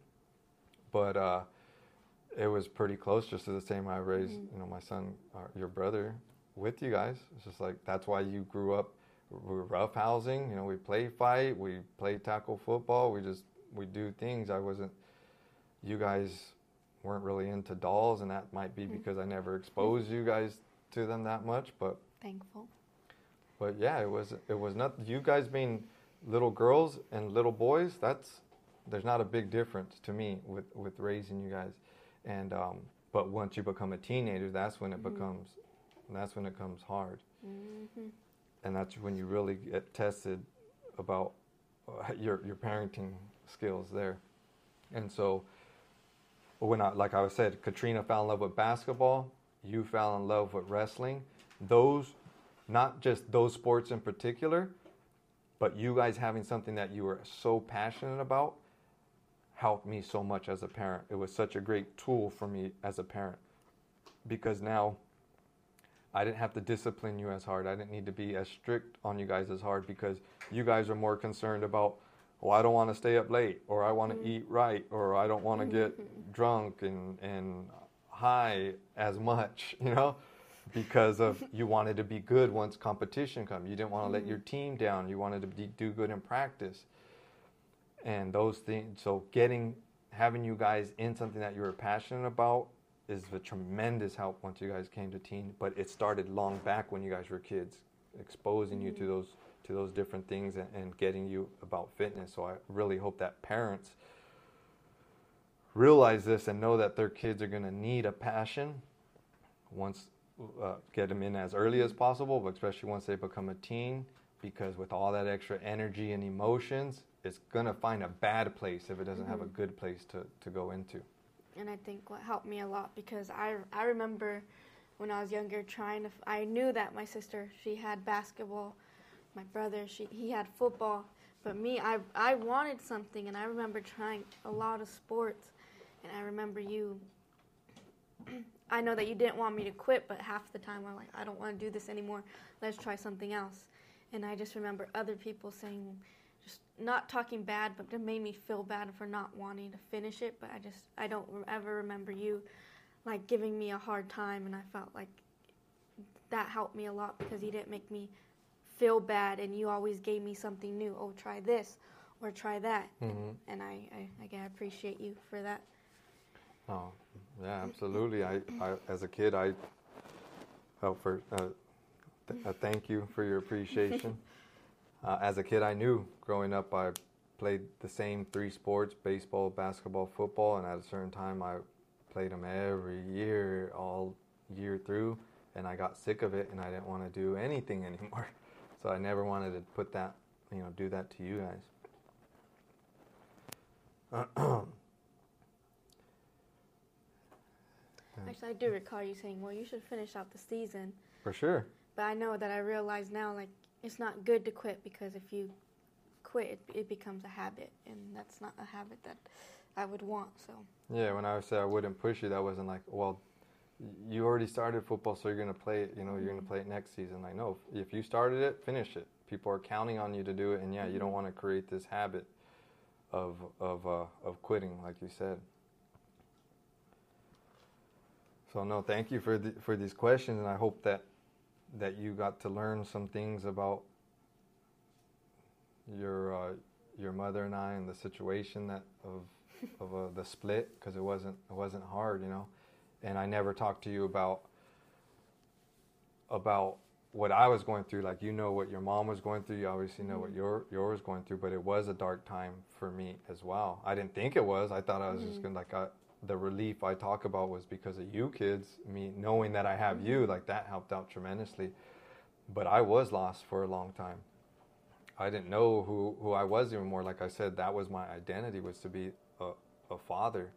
but uh, it was pretty close, just to the same way I raised, Mhm. you know, my son, or your brother, with you guys. It's just like, that's why you grew up. We were rough housing. You know, we play fight, we play tackle football. We just we do things. I wasn't. You guys weren't really into dolls, and that might be Mhm. because I never exposed you guys to them that much. But Thankful. but yeah, it was it was not you guys being little girls and little boys. That's there's not a big difference to me with with raising you guys, and um, but once you become a teenager, that's when it Mhm. becomes that's when it becomes hard, hmm and that's when you really get tested about uh, your your parenting skills there. And so when I, like I said, Katrina fell in love with basketball, you fell in love with wrestling. Those, not just those sports in particular, but you guys having something that you were so passionate about helped me so much as a parent. It was such a great tool for me as a parent, because now I didn't have to discipline you as hard. I didn't need to be as strict on you guys as hard, because you guys are more concerned about, well, I don't want to stay up late, or I want to Mhm. eat right, or I don't want to get Mhm. drunk and, and high as much, you know, because of you wanted to be good once competition come. You didn't want to let Mhm. your team down. You wanted to be, do good in practice. And those things, so getting, having you guys in something that you were passionate about is a tremendous help once you guys came to teen. But it started long back when you guys were kids, exposing you to Mhm. those to those different things and, and getting you about fitness. So I really hope that parents realize this and know that their kids are going to need a passion once, uh, get them in as early as possible, but especially once they become a teen, because with all that extra energy and emotions, it's gonna find a bad place if it doesn't Mm-hmm. have a good place to, to go into. And I think what helped me a lot, because I, I remember when I was younger trying to, I knew that my sister, she had basketball, my brother, she, he had football, but me, I, I wanted something, and I remember trying a lot of sports, and I remember you, I know that you didn't want me to quit, but half the time I'm like, I don't want to do this anymore, let's try something else. And I just remember other people saying, just not talking bad, but it made me feel bad for not wanting to finish it. But I just, I don't ever remember you like giving me a hard time, and I felt like that helped me a lot, because you didn't make me feel bad, and you always gave me something new. Oh, try this or try that. Mm-hmm. And I, I, again, I appreciate you for that. Oh, yeah, absolutely. I, I as a kid, I felt for uh, th- a thank you for your appreciation. Uh, as a kid, I knew growing up I played the same three sports: baseball, basketball, football, and at a certain time I played them every year, all year through, and I got sick of it, and I didn't want to do anything anymore. So I never wanted to put that, you know, do that to you guys. Actually, I do recall you saying, well, you should finish out the season. For sure. But I know that I realize now, like, it's not good to quit, because if you quit, it, it becomes a habit, and that's not a habit that I would want. So Yeah, when I said I wouldn't push you, that wasn't like, well, you already started football, so you're going to play it, you know, you're going to play it next season. Like, no, if you started it, finish it. People are counting on you to do it, and yeah, you don't want to create this habit of of uh, of quitting, like you said. So no, thank you for the, for these questions, and I hope that that you got to learn some things about your uh, your mother and I, and the situation that of of uh, the split, because it wasn't it wasn't hard, you know. And I never talked to you about about what I was going through. Like, you know what your mom was going through. You obviously know what your yours was going through. But it was a dark time for me as well. I didn't think it was. I thought I was mm-hmm. just gonna like I, the relief I talk about was because of you kids. Me knowing that I have mm-hmm. you, like that helped out tremendously. But I was lost for a long time. I didn't know who, who I was anymore. Like I said, that was my identity, was to be a, a father.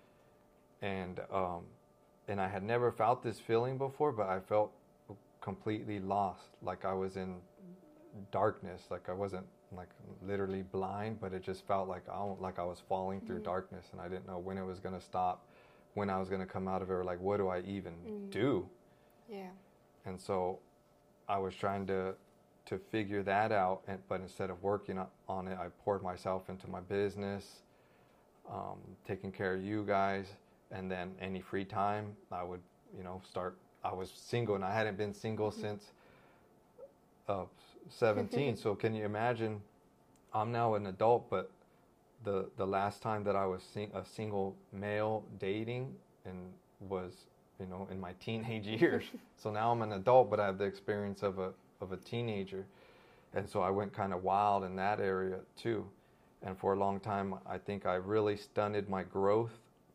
And um, and I had never felt this feeling before, but I felt completely lost. Like I was in darkness. Like I wasn't like literally blind, but it just felt like I like I was falling through mm-hmm. darkness, and I didn't know when it was going to stop, when I was going to come out of it, or like, what do I even mm-hmm. do? Yeah. And so I was trying to to figure that out, and, but instead of working on it, I poured myself into my business, um, taking care of you guys, and then any free time, I would, you know, start. I was single, and I hadn't been single mm-hmm. since uh, seventeen. So can you imagine? I'm now an adult, but the the last time that I was sing, a single male dating and was, you know, in my teenage years. So now I'm an adult, but I have the experience of a of a teenager, and so I went kind of wild in that area too. And for a long time, I think I really stunted my growth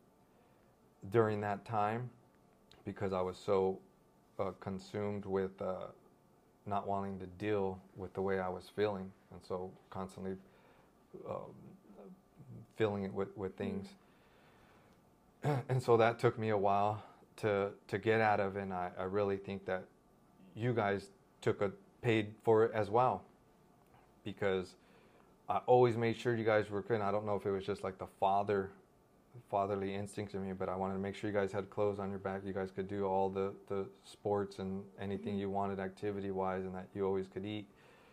during that time, because I was so uh, consumed with uh, not wanting to deal with the way I was feeling, and so constantly uh, filling it with, with things. And so that took me a while to to get out of, and I, I really think that you guys took a paid for it as well, because I always made sure you guys were good. And I don't know if it was just like the father fatherly instincts in me, but I wanted to make sure you guys had clothes on your back, you guys could do all the, the sports and anything you wanted activity wise, and that you always could eat.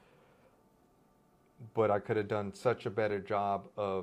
But I could have done such a better job of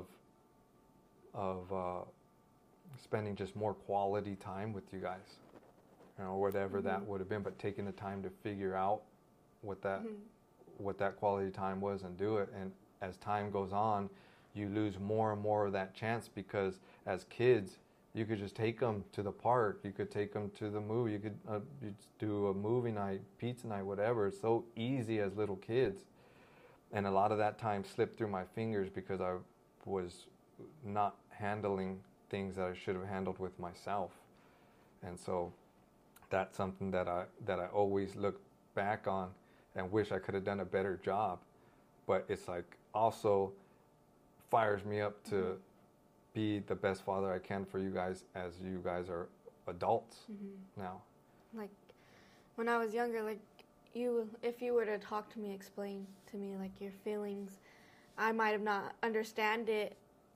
of uh, spending just more quality time with you guys, you know, whatever mm-hmm. that would have been, but taking the time to figure out what that mm-hmm. what that quality time was and do it. And as time goes on, you lose more and more of that chance, because as kids, you could just take them to the park, you could take them to the movie, you could uh, you'd do a movie night, pizza night, whatever. It's so easy as little kids. And a lot of that time slipped through my fingers because I was not handling things that I should have handled with myself. And so that's something that I that I always look back on and wish I could have done a better job. But it's like also fires me up to be the best father I can for you guys as you guys are adults mm-hmm. now. Like when I was younger, like you, if you were to talk to me, explain to me like your feelings, I might have not understand it,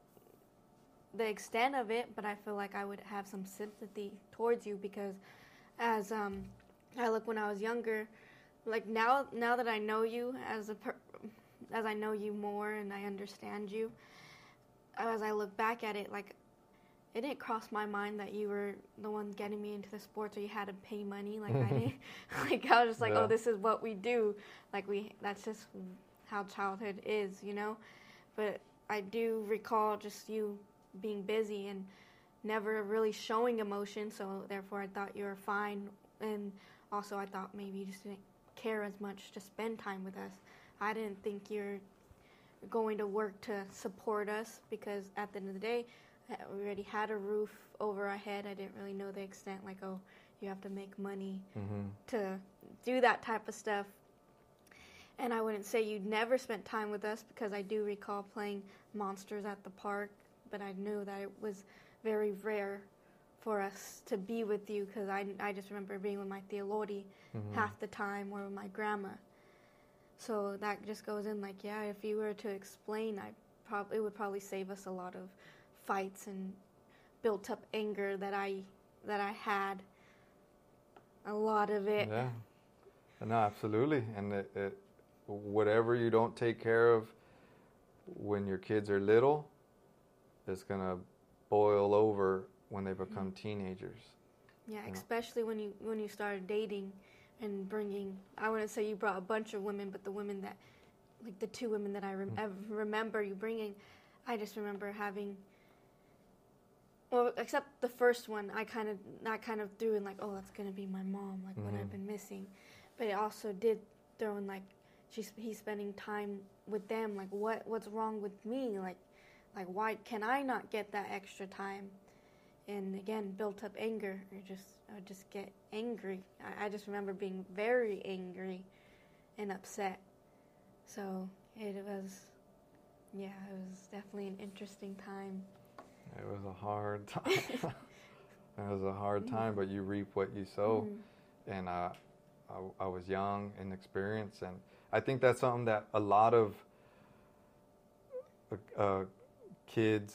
the extent of it, but I feel like I would have some sympathy towards you because as um, I look when I was younger, like now, now that I know you as a, per- as I know you more and I understand you, as I look back at it, like it didn't cross my mind that you were the one getting me into the sports or you had to pay money. Like I didn't, like I was just like, yeah. oh, this is what we do. Like we, that's just how childhood is, you know. But I do recall just you being busy and never really showing emotion. So therefore, I thought you were fine. And also, I thought maybe you just didn't care as much to spend time with us. I didn't think you're going to work to support us because at the end of the day, we already had a roof over our head. I didn't really know the extent, like, oh, you have to make money mm-hmm. to do that type of stuff. And I wouldn't say you never spent time with us because I do recall playing Monsters at the park, but I knew that it was very rare for us to be with you because I, I just remember being with my tia Lori mm-hmm. half the time or with my grandma. So that just goes in like, yeah, if you were to explain, I prob- it would probably save us a lot of fights and built up anger that I that I had. A lot of it. Yeah. No, absolutely. And it, it, whatever you don't take care of when your kids are little, it's going to boil over when they become mm-hmm. teenagers. Yeah, you especially know? when you when you started dating and bringing, I wouldn't say you brought a bunch of women, but the women that, like the two women that I rem- mm-hmm. remember you bringing, I just remember having, well, except the first one, I kind of, I kind of threw in like, oh, that's going to be my mom, like mm-hmm. what I've been missing. But it also did throw in like, she's, he's spending time with them, like what, what's wrong with me? Like, like why can I not get that extra time? And again, built up anger, or just, I would just get angry. I, I just remember being very angry and upset. So it was, yeah, it was definitely an interesting time. It was a hard time. It was a hard time, but you reap what you sow. Mm-hmm. And uh, I, I was young and inexperienced, and I think that's something that a lot of uh, kids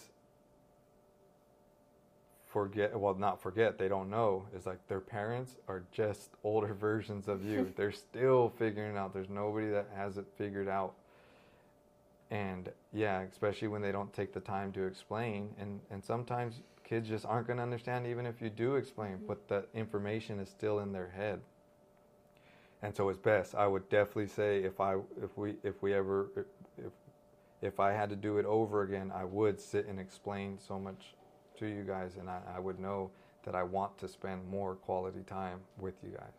forget, well, not forget, they don't know, is like their parents are just older versions of you. They're still figuring out. There's nobody that has it figured out. And yeah, especially when they don't take the time to explain. And, and sometimes kids just aren't going to understand even if you do explain, mm-hmm. but the information is still in their head. And so it's best. I would definitely say if I if we if we ever if if I had to do it over again, I would sit and explain so much to you guys, and I, I would know that I want to spend more quality time with you guys.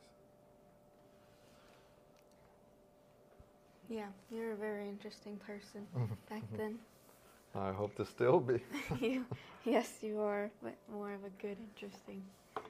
Yeah, you're a very interesting person back then. I hope to still be. you, yes, you are, but more of a good, interesting.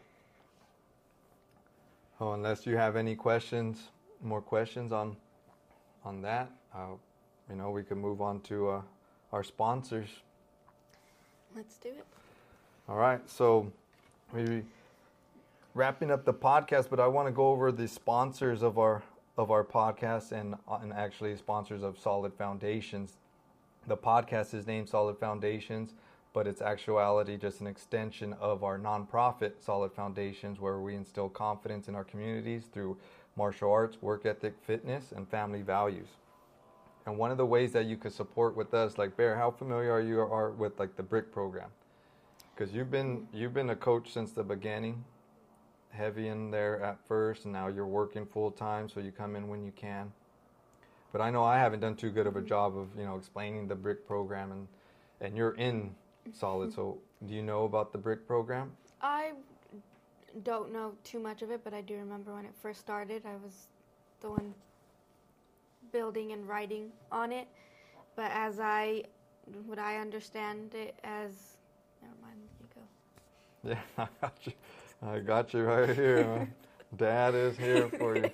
Oh, unless you have any questions, more questions on on that, uh, you know, we can move on to uh, our sponsors. Let's do it. All right, so we're wrapping up the podcast, but I want to go over the sponsors of our of our podcast and and actually sponsors of Solid Foundations. The podcast is named Solid Foundations, but it's actuality just an extension of our nonprofit Solid Foundations, where we instill confidence in our communities through martial arts, work ethic, fitness, and family values. And one of the ways that you could support with us, like Bear, how familiar are you are with like the BRIC program? Because you've been you've been a coach since the beginning, heavy in there at first, and now you're working full time, so you come in when you can. But I know I haven't done too good of a job of, you know, explaining the BRIC program, and and you're in Solid. So do you know about the BRIC program? I don't know too much of it, but I do remember when it first started, I was the one building and writing on it. But as I, what I understand it as, never mind, you go. Yeah, I got you. I got you right here, man. Dad is here for you.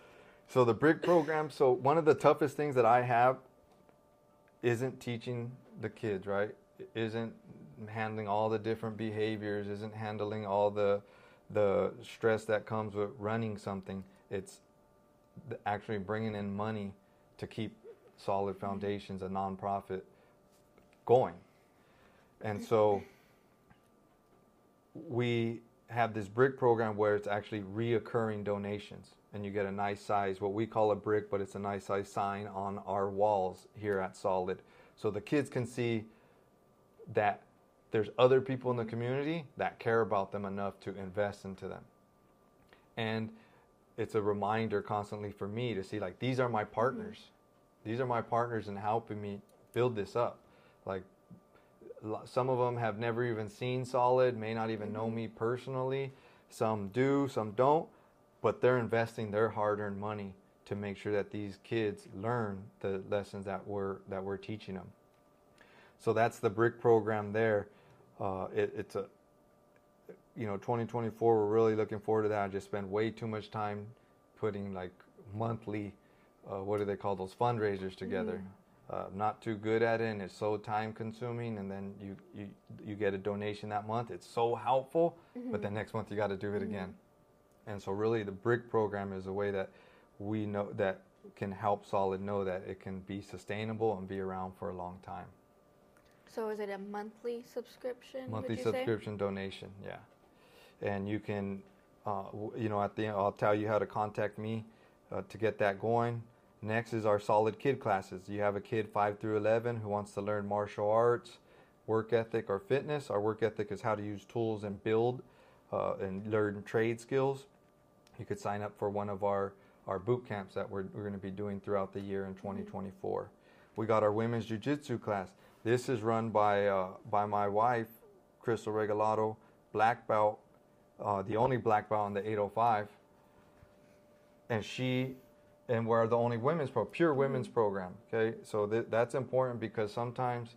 So the BRIC program, so one of the toughest things that I have isn't teaching the kids, right, isn't handling all the different behaviors, isn't handling all the the stress that comes with running something. It's actually bringing in money to keep Solid Foundations, a nonprofit, going. And so we have this brick program where it's actually reoccurring donations, and you get a nice size, what we call a brick, but it's a nice size sign on our walls here at Solid, so the kids can see that there's other people in the community that care about them enough to invest into them. And it's a reminder constantly for me to see, like, these are my partners. Mm-hmm. These are my partners in helping me build this up. Like, some of them have never even seen Solid, may not even mm-hmm. know me personally. Some do, some don't. But they're investing their hard-earned money to make sure that these kids learn the lessons that we're, that we're teaching them. So that's the brick program there. Uh, it, it's a, you know, twenty twenty-four, we're really looking forward to that. I just spend way too much time putting like monthly, uh, what do they call those, fundraisers together. Mm. Uh, not too good at it, and it's so time consuming, and then you, you, you get a donation that month. It's so helpful, mm-hmm. but then next month you got to do it mm-hmm. again. And so really the brick program is a way that we know that can help Solid know that it can be sustainable and be around for a long time. So is it a monthly subscription? Monthly subscription say? Donation, yeah. And you can, uh, you know, at the end, I'll tell you how to contact me uh, to get that going. Next is our Solid Kid classes. You have a kid five through eleven who wants to learn martial arts, work ethic, or fitness. Our work ethic is how to use tools and build uh, and learn trade skills. You could sign up for one of our, our boot camps that we're, we're going to be doing throughout the year in twenty twenty-four. Mm-hmm. We got our women's jiu-jitsu class. This is run by uh, by my wife, Crystal Regalado, black belt, uh, the only black belt in the eight oh five. And she, and we're the only women's pro, pure women's program. Okay, so th- that's important because sometimes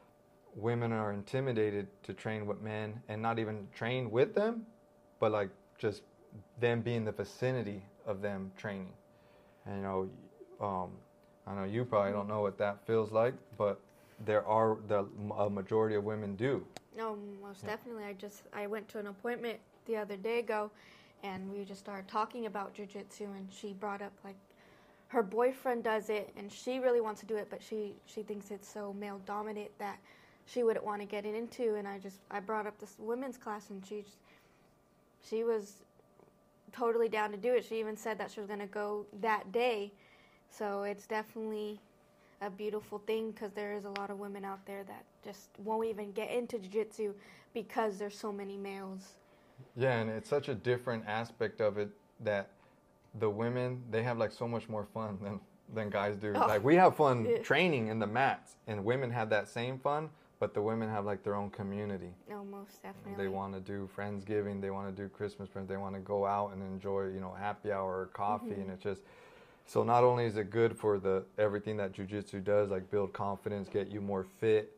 women are intimidated to train with men, and not even train with them, but like just them being in the vicinity of them training. And you know, um, I know you probably don't know what that feels like, but there are the a majority of women do. No, most yeah. definitely. I just I went to an appointment the other day ago, and we just started talking about jiu-jitsu, and she brought up like her boyfriend does it, and she really wants to do it, but she she thinks it's so male dominant that she wouldn't want to get it into. And I just I brought up this women's class, and she just, she was totally down to do it. She even said that she was going to go that day. So it's definitely a beautiful thing, because there is a lot of women out there that just won't even get into jiu-jitsu because there's so many males. Yeah, and it's such a different aspect of it that the women, they have like so much more fun than, than guys do. Oh. Like we have fun yeah. training in the mats, and women have that same fun, but the women have like their own community. No, most definitely. They want to do Friendsgiving, they want to do Christmas presents, they want to go out and enjoy, you know, happy hour or coffee, mm-hmm. and it's just, so not only is it good for the everything that jiu-jitsu does, like build confidence, get you more fit,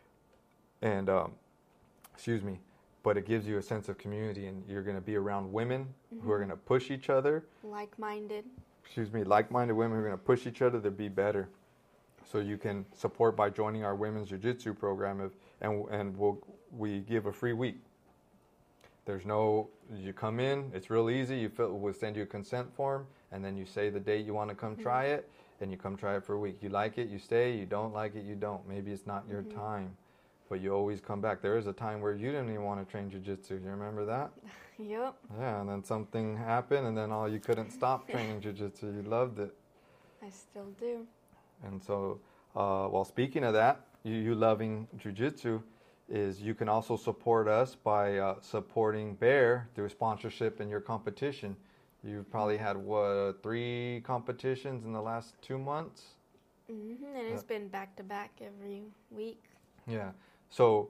and, um, excuse me, but it gives you a sense of community, and you're going to be around women mm-hmm. who are going to push each other. Like-minded. Excuse me, like-minded women who are going to push each other to be better. So you can support by joining our women's jiu-jitsu program, if, and and we'll, we give a free week. There's no, you come in, it's real easy, you fill, we'll send you a consent form, and then you say the date you want to come mm-hmm. try it, and you come try it for a week. You like it, you stay. You don't like it, you don't. Maybe it's not your mm-hmm. time, but you always come back. There is a time where you didn't even want to train jiu-jitsu. You remember that? Yep. Yeah, and then something happened, and then all you couldn't stop training jiu-jitsu. You loved it. I still do. And so, uh, well, speaking of that, you, you loving jiu-jitsu, is you can also support us by uh, supporting Bear through sponsorship in your competition. You've probably had, what, three competitions in the last two months? Mm-hmm, and it's uh, been back-to-back every week. Yeah. So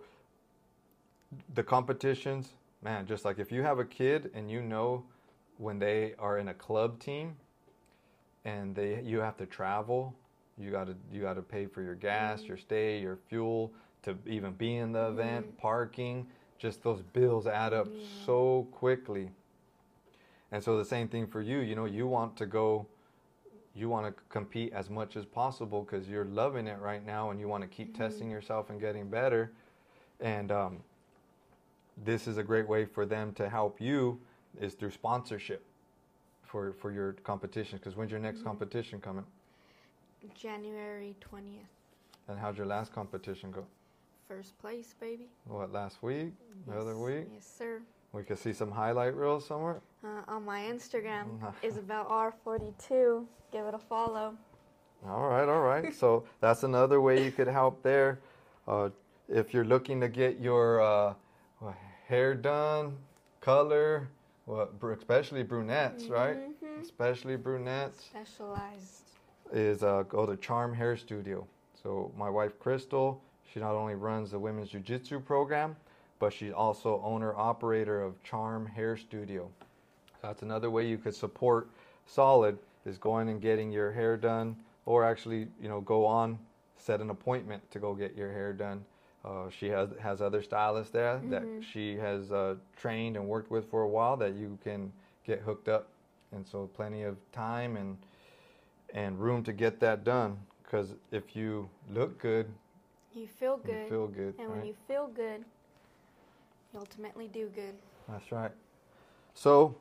the competitions, man, just like if you have a kid and you know when they are in a club team and they you have to travel, you got to you got to pay for your gas, mm-hmm. your stay, your fuel, to even be in the mm-hmm. event, parking, just those bills add up yeah. so quickly. And so the same thing for you, you know, you want to go you want to compete as much as possible because you're loving it right now and you want to keep mm-hmm. testing yourself and getting better. And um, this is a great way for them to help you is through sponsorship for, for your competition. Because when's your next mm-hmm. competition coming? January twentieth. And how'd your last competition go? First place, baby. What, last week? The Yes. other week? Yes, sir. We could see some highlight reels somewhere? Uh, on my Instagram, Isabel R forty-two. Give it a follow. All right, all right. So that's another way you could help there. Uh, if you're looking to get your uh, hair done, color, well, especially brunettes, mm-hmm. right? Especially brunettes. Specialized. Is uh, go to Charm Hair Studio. So my wife, Crystal, she not only runs the women's jiu-jitsu program, but she's also owner-operator of Charm Hair Studio. So that's another way you could support Solid is going and getting your hair done, or actually, you know, go on, set an appointment to go get your hair done. Uh, she has has other stylists there mm-hmm. that she has uh, trained and worked with for a while that you can get hooked up, and so plenty of time and and room to get that done. Because if you look good, you feel good. You feel good, and right? when you feel good, you ultimately do good. That's right. So,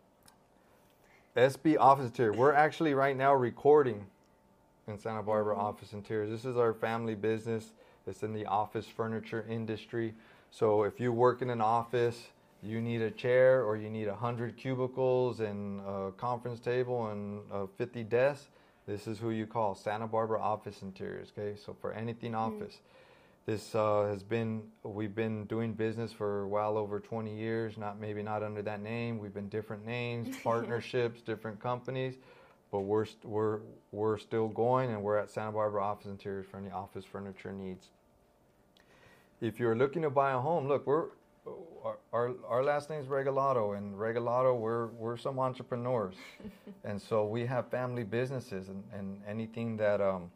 S B Office Interior. We're actually right now recording in Santa Barbara mm-hmm. Office Interiors. This is our family business. It's in the office furniture industry. So if you work in an office, you need a chair or you need one hundred cubicles and a conference table and uh, fifty desks, this is who you call, Santa Barbara Office Interiors, okay? So for anything mm-hmm. office. This uh, has been, we've been doing business for well over twenty years, not maybe not under that name. We've been different names, partnerships, different companies, but we're, st- we're, we're still going, and we're at Santa Barbara Office Interiors for any office furniture needs. If you're looking to buy a home, look, we're, our, our, our last name's Regalado, and Regalado, we're, we're some entrepreneurs. And so we have family businesses, and, and anything that, um,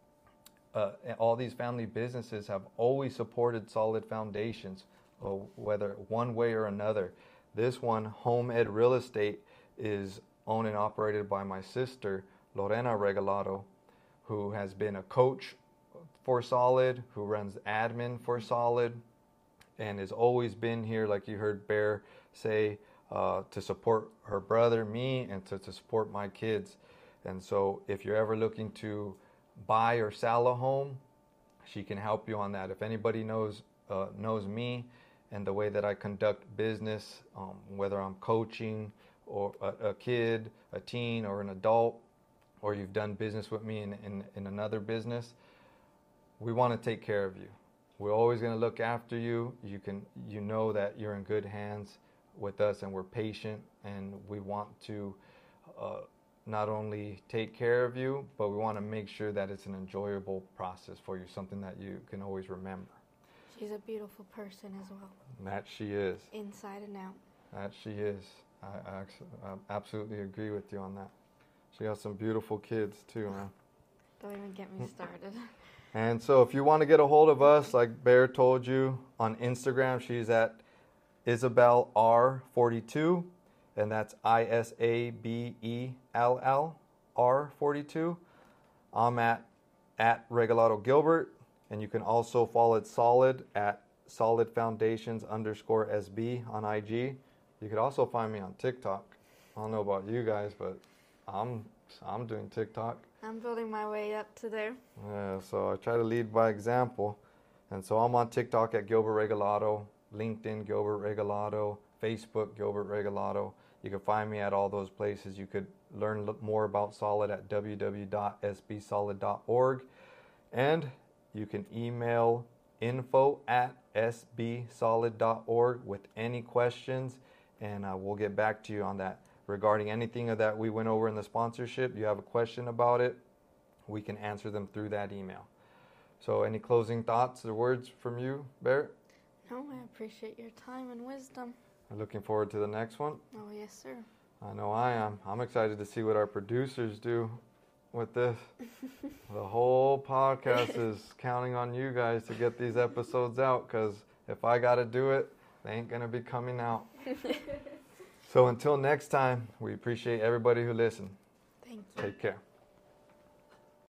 Uh, all these family businesses have always supported Solid Foundations, uh, whether one way or another. This one, Home Ed Real Estate, is owned and operated by my sister, Lorena Regalado, who has been a coach for Solid, who runs admin for Solid, and has always been here, like you heard Bear say, uh, to support her brother, me, and to, to support my kids. And so if you're ever looking to buy or sell a home, she can help you on that. If anybody knows uh, knows me and the way that I conduct business, um, whether I'm coaching or a, a kid, a teen, or an adult, or you've done business with me in, in, in another business, we want to take care of you. We're always going to look after you. You can, you know that you're in good hands with us, and we're patient, and we want to uh, not only take care of you, but we want to make sure that it's an enjoyable process for you, something that you can always remember. She's a beautiful person as well. That she is. Inside and out. That she is. I, I, actually, I absolutely agree with you on that. She has some beautiful kids too, man. Don't even get me started. And so if you want to get a hold of us, like Bear told you, on Instagram, she's at Isabel R forty-two. And that's I S A B E L L R forty-two. I'm at, at Regalado Gilbert. And you can also follow it Solid at Solid Foundations underscore S B on I G. You could also find me on TikTok. I don't know about you guys, but I'm I'm doing TikTok. I'm building my way up to there. Yeah, so I try to lead by example. And so I'm on TikTok at Gilbert Regalado, LinkedIn Gilbert Regalado, Facebook Gilbert Regalado. You can find me at all those places. You could learn more about Solid at w w w dot s b solid dot org. And you can email info at s b solid dot org with any questions, and uh, we'll get back to you on that. Regarding anything that we went over in the sponsorship, you have a question about it, we can answer them through that email. So any closing thoughts or words from you, Barrett? No, I appreciate your time and wisdom. I'm looking forward to the next one. Oh, yes, sir. I know I am. I'm excited to see what our producers do with this. The whole podcast is counting on you guys to get these episodes out, because if I got to do it, they ain't going to be coming out. So until next time, we appreciate everybody who listened. Thank you. Take care.